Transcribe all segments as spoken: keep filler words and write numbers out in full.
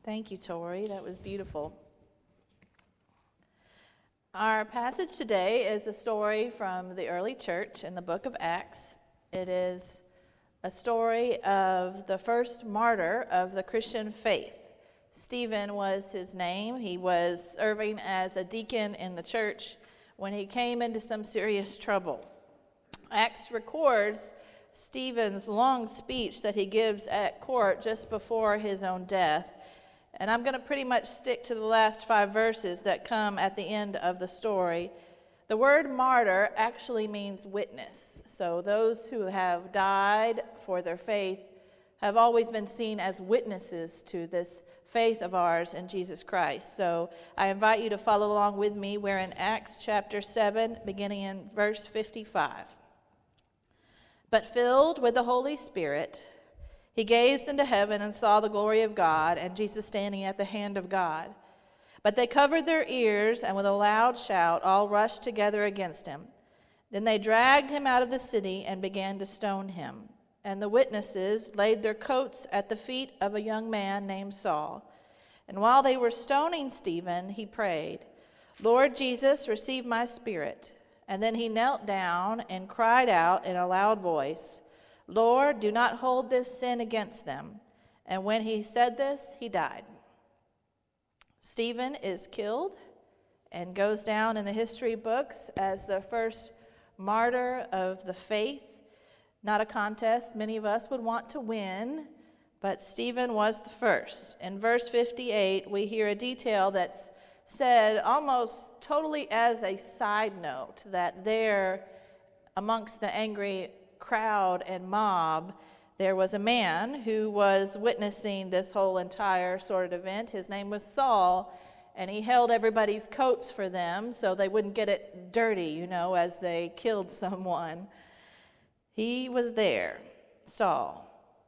Thank you, Tori. That was beautiful. Our passage today is a story from the early church in the book of Acts. It is a story of the first martyr of the Christian faith. Stephen was his name. He was serving as a deacon in the church when he came into some serious trouble. Acts records Stephen's long speech that he gives at court just before his own death. And I'm going to pretty much stick to the last five verses that come at the end of the story. The word martyr actually means witness. So those who have died for their faith have always been seen as witnesses to this faith of ours in Jesus Christ. So I invite you to follow along with me. We're in Acts chapter seven, beginning in verse fifty-five. But filled with the Holy Spirit, he gazed into heaven and saw the glory of God and Jesus standing at the hand of God. But they covered their ears, and with a loud shout all rushed together against him. Then they dragged him out of the city and began to stone him. And the witnesses laid their coats at the feet of a young man named Saul. And while they were stoning Stephen, he prayed, "Lord Jesus, receive my spirit." And then he knelt down and cried out in a loud voice, "Lord, do not hold this sin against them." And when he said this, he died. Stephen is killed and goes down in the history books as the first martyr of the faith. Not a contest many of us would want to win, but Stephen was the first. In verse fifty-eight, we hear a detail that's said almost totally as a side note, that there, amongst the angry crowd and mob, there was a man who was witnessing this whole entire sort of event. His name was Saul, and he held everybody's coats for them so they wouldn't get it dirty, you know, as they killed someone. He was there, Saul.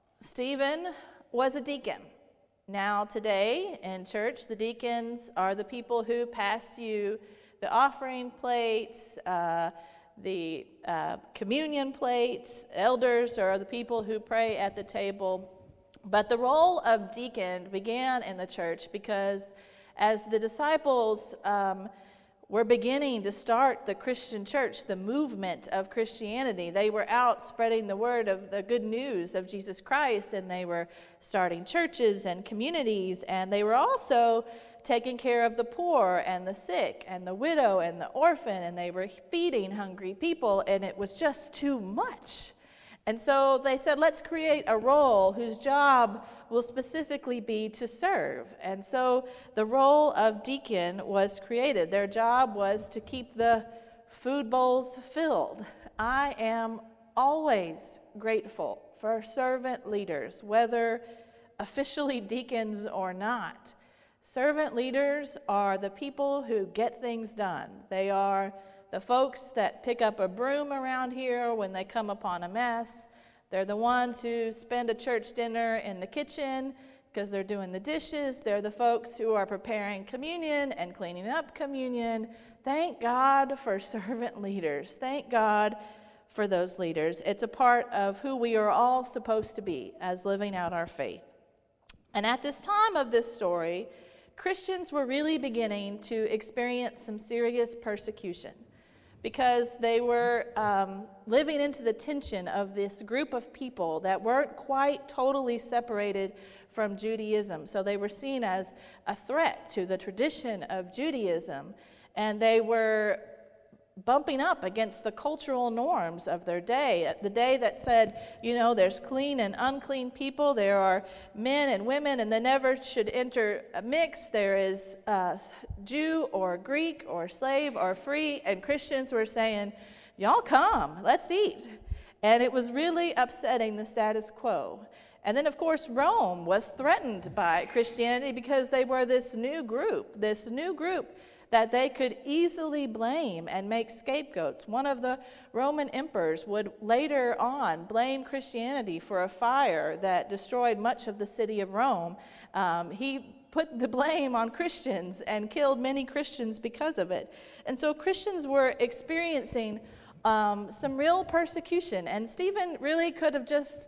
Stephen was a deacon. Now today in church, the deacons are the people who pass you the offering plates, uh, the uh, communion plates. Elders are the people who pray at the table. But the role of deacon began in the church because as the disciples um, were beginning to start the Christian church, the movement of Christianity, they were out spreading the word of the good news of Jesus Christ, and they were starting churches and communities, and they were also taking care of the poor and the sick and the widow and the orphan, and they were feeding hungry people, and it was just too much. And so they said, let's create a role whose job will specifically be to serve. And so the role of deacon was created. Their job was to keep the food bowls filled. I am always grateful for servant leaders, whether officially deacons or not. Servant leaders are the people who get things done. They are the folks that pick up a broom around here when they come upon a mess. They're the ones who spend a church dinner in the kitchen because they're doing the dishes. They're the folks who are preparing communion and cleaning up communion. Thank God for servant leaders. Thank God for those leaders. It's a part of who we are all supposed to be as living out our faith. And at this time of this story, Christians were really beginning to experience some serious persecution, because they were um, living into the tension of this group of people that weren't quite totally separated from Judaism. So they were seen as a threat to the tradition of Judaism, and they were bumping up against the cultural norms of their day. The day that said, you know, there's clean and unclean people, there are men and women, and they never should enter a mix. There is uh, Jew or Greek or slave or free, and Christians were saying, y'all come, let's eat. And it was really upsetting the status quo. And then, of course, Rome was threatened by Christianity because they were this new group, this new group that they could easily blame and make scapegoats. One of the Roman emperors would later on blame Christianity for a fire that destroyed much of the city of Rome. Um, he put the blame on Christians and killed many Christians because of it. And so Christians were experiencing um, some real persecution. And Stephen really could have just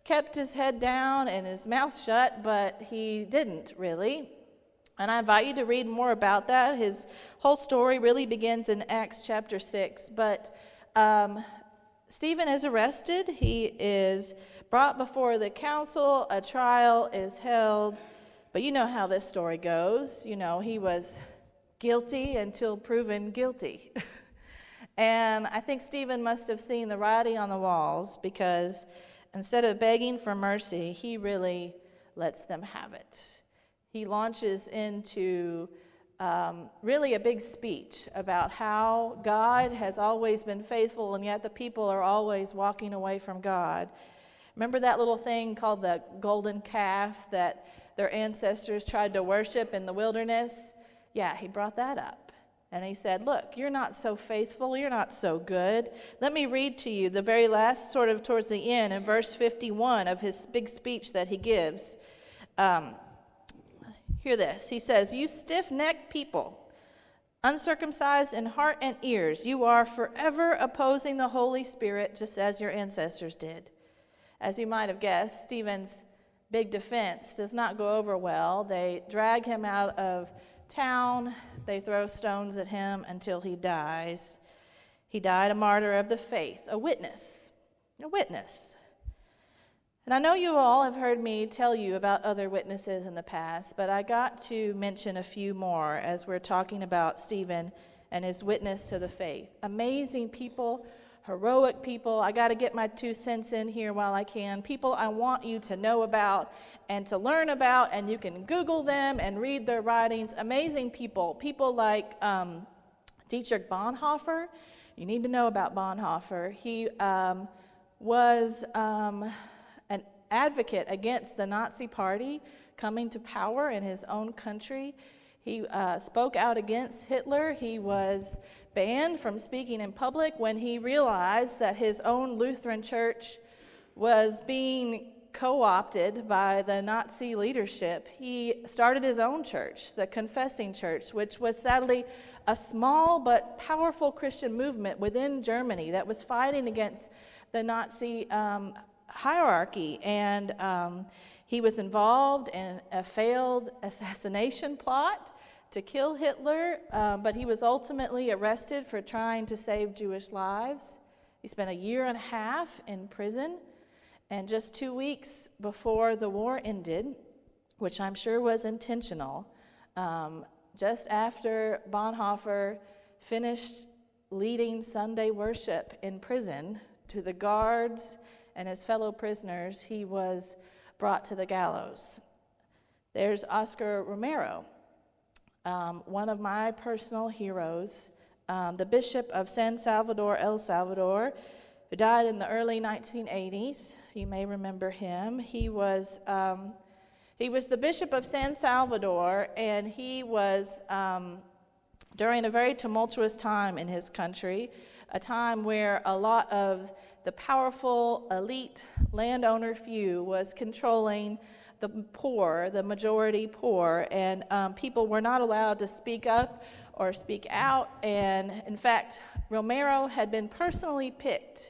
kept his head down and his mouth shut, but he didn't really. And I invite you to read more about that. His whole story really begins in Acts chapter six. But um, Stephen is arrested. He is brought before the council. A trial is held. But you know how this story goes. You know, he was guilty until proven guilty. And I think Stephen must have seen the writing on the walls, because instead of begging for mercy, he really lets them have it. He launches into um, really a big speech about how God has always been faithful, and yet the people are always walking away from God. Remember that little thing called the golden calf that their ancestors tried to worship in the wilderness? Yeah, he brought that up. And he said, look, you're not so faithful. You're not so good. Let me read to you the very last, sort of towards the end, in verse fifty-one of his big speech that he gives. Um, Hear this. He says, you stiff-necked people, uncircumcised in heart and ears, you are forever opposing the Holy Spirit, just as your ancestors did. As you might have guessed, Stephen's big defense does not go over well. They drag him out of town. They throw stones at him until he dies. He died a martyr of the faith, a witness, a witness. And I know you all have heard me tell you about other witnesses in the past, but I got to mention a few more as we're talking about Stephen and his witness to the faith. Amazing people, heroic people. I got to get my two cents in here while I can. People I want you to know about and to learn about, and you can Google them and read their writings. Amazing people. People like um, Dietrich Bonhoeffer. You need to know about Bonhoeffer. He um, was... Um, an advocate against the Nazi Party coming to power in his own country. He uh, spoke out against Hitler. He was banned from speaking in public when he realized that his own Lutheran church was being co-opted by the Nazi leadership. He started his own church, the Confessing Church, which was sadly a small but powerful Christian movement within Germany that was fighting against the Nazi um, hierarchy, and um, he was involved in a failed assassination plot to kill Hitler, um, but he was ultimately arrested for trying to save Jewish lives. He spent a year and a half in prison, and just two weeks before the war ended, which I'm sure was intentional, um, just after Bonhoeffer finished leading Sunday worship in prison to the guards and his fellow prisoners, he was brought to the gallows. There's Oscar Romero, um, one of my personal heroes, um, the Bishop of San Salvador, El Salvador, who died in the early nineteen eighties. You may remember him. He was um, he was the Bishop of San Salvador, and he was um, during a very tumultuous time in his country, a time where a lot of the powerful elite landowner few was controlling the poor, the majority poor, and um, people were not allowed to speak up or speak out. And in fact, Romero had been personally picked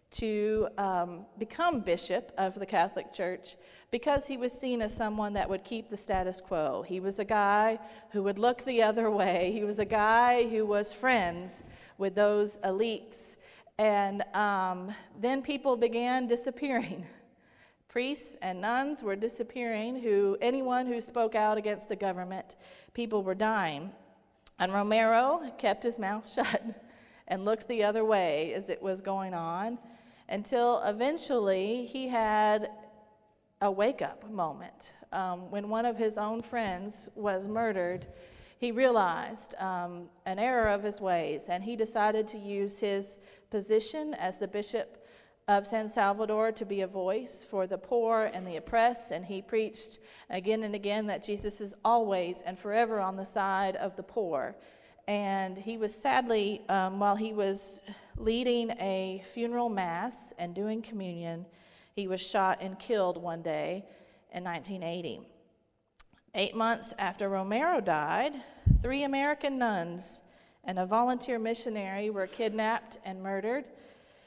to um, become bishop of the Catholic Church because he was seen as someone that would keep the status quo. He was a guy who would look the other way. He was a guy who was friends with those elites. And um, then people began disappearing. Priests and nuns were disappearing. Who anyone who spoke out against the government, people were dying. And Romero kept his mouth shut and looked the other way as it was going on, until eventually he had a wake-up moment. Um, when one of his own friends was murdered, he realized um, an error of his ways, and he decided to use his position as the Bishop of San Salvador to be a voice for the poor and the oppressed, and he preached again and again that Jesus is always and forever on the side of the poor. And he was sadly, um, while he was leading a funeral mass and doing communion, he was shot and killed one day in nineteen eighty. Eight months after Romero died, three American nuns and a volunteer missionary were kidnapped and murdered.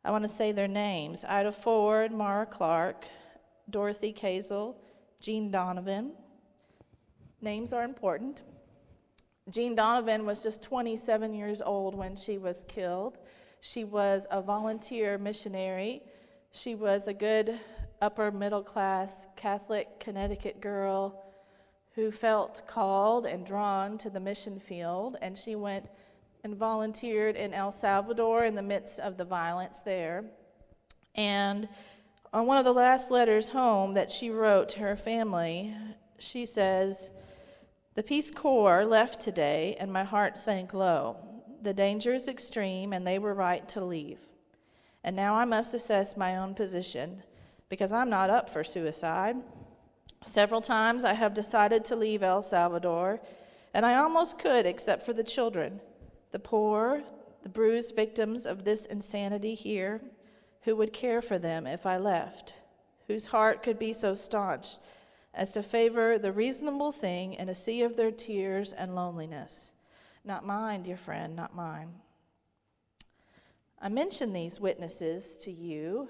I want to say their names: Ida Ford, Mara Clark, Dorothy Kazel, Jean Donovan. Names are important. Jean Donovan was just twenty-seven years old when she was killed. She was a volunteer missionary. She was a good upper middle class Catholic Connecticut girl who felt called and drawn to the mission field, and she went and volunteered in El Salvador in the midst of the violence there. And on one of the last letters home that she wrote to her family, she says, "The Peace Corps left today, and my heart sank low. The danger is extreme, and they were right to leave. And now I must assess my own position, because I'm not up for suicide. Several times I have decided to leave El Salvador, and I almost could except for the children, the poor, the bruised victims of this insanity here, who would care for them if I left, whose heart could be so staunch as to favor the reasonable thing in a sea of their tears and loneliness. Not mine, dear friend, not mine." I mention these witnesses to you,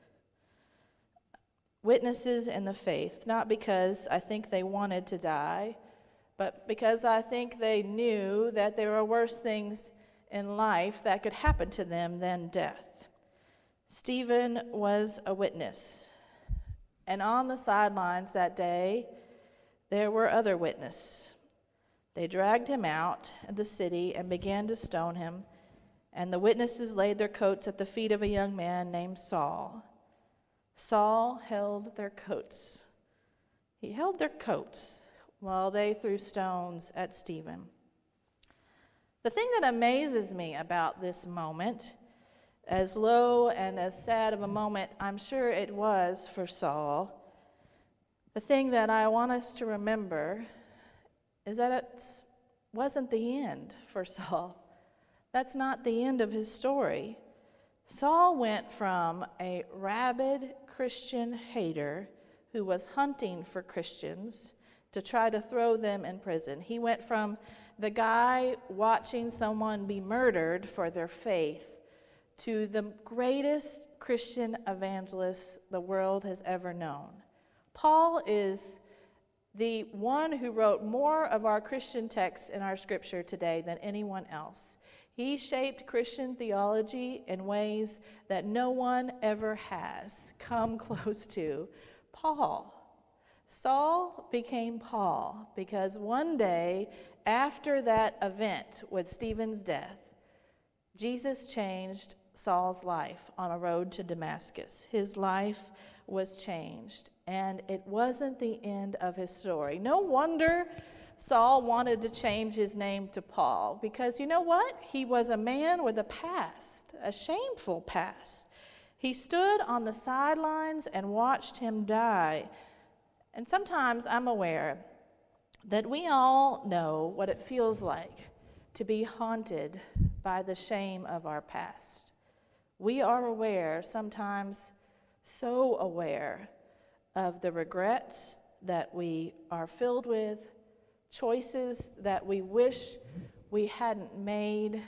witnesses in the faith, not because I think they wanted to die, but because I think they knew that there were worse things in life that could happen to them than death. Stephen was a witness, and on the sidelines that day, there were other witnesses. They dragged him out of the city and began to stone him, and the witnesses laid their coats at the feet of a young man named Saul. Saul held their coats. He held their coats while they threw stones at Stephen. The thing that amazes me about this moment, as low and as sad of a moment I'm sure it was for Saul, the thing that I want us to remember is that it wasn't the end for Saul. That's not the end of his story. Saul went from a rabid Christian hater who was hunting for Christians to try to throw them in prison. He went from the guy watching someone be murdered for their faith to the greatest Christian evangelist the world has ever known. Paul is the one who wrote more of our Christian texts in our scripture today than anyone else. He shaped Christian theology in ways that no one ever has come close to. Paul. Saul became Paul because one day after that event with Stephen's death, Jesus changed Saul's life on a road to Damascus. His life was changed, and it wasn't the end of his story. No wonder Saul wanted to change his name to Paul, because you know what? He was a man with a past, a shameful past. He stood on the sidelines and watched him die. And sometimes I'm aware that we all know what it feels like to be haunted by the shame of our past. We are aware, sometimes so aware, of the regrets that we are filled with, choices that we wish we hadn't made,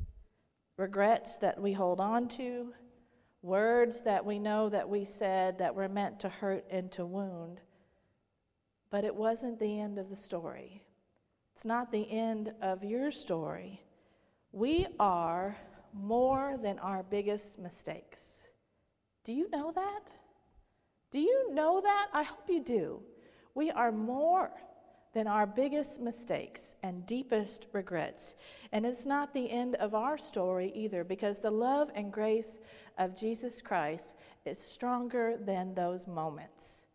regrets that we hold on to, words that we know that we said that were meant to hurt and to wound. But it wasn't the end of the story. It's not the end of your story. We are more than our biggest mistakes. Do you know that? Do you know that? I hope you do. We are more than our biggest mistakes and deepest regrets. And it's not the end of our story either, because the love and grace of Jesus Christ is stronger than those moments.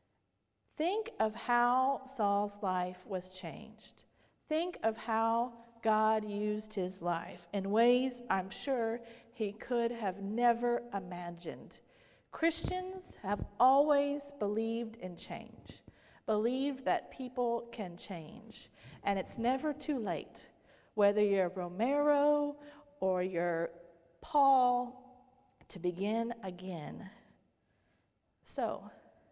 Think of how Saul's life was changed. Think of how God used his life in ways I'm sure he could have never imagined. Christians have always believed in change, believed that people can change, and it's never too late. Whether you're Romero or you're Paul, to begin again. So,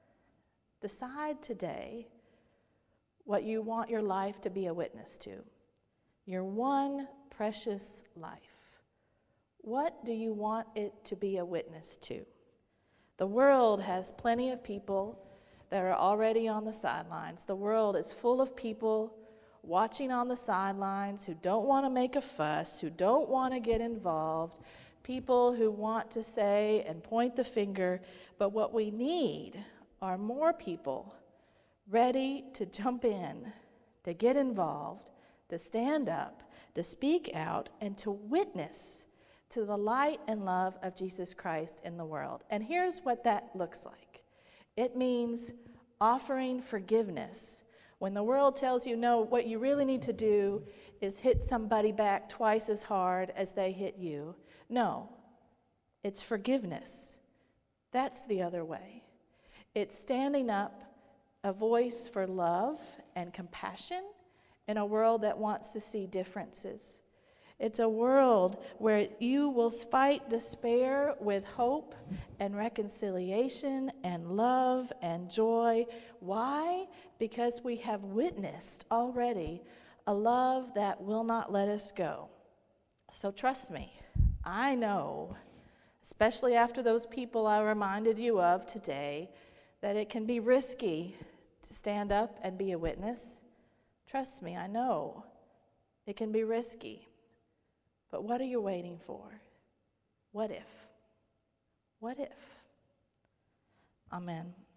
decide today what you want your life to be a witness to. Your one precious life. What do you want it to be a witness to? The world has plenty of people that are already on the sidelines. The world is full of people watching on the sidelines who don't want to make a fuss, who don't want to get involved, people who want to say and point the finger. But what we need are more people ready to jump in, to get involved, to stand up, to speak out, and to witness to the light and love of Jesus Christ in the world. And here's what that looks like. It means offering forgiveness. When the world tells you, no, what you really need to do is hit somebody back twice as hard as they hit you. No, it's forgiveness. That's the other way. It's standing up, a voice for love and compassion in a world that wants to see differences. It's a world where you will fight despair with hope and reconciliation and love and joy. Why? Because we have witnessed already a love that will not let us go. So trust me, I know, especially after those people I reminded you of today, that it can be risky to stand up and be a witness. Trust me, I know it can be risky. But what are you waiting for? What if? What if? Amen.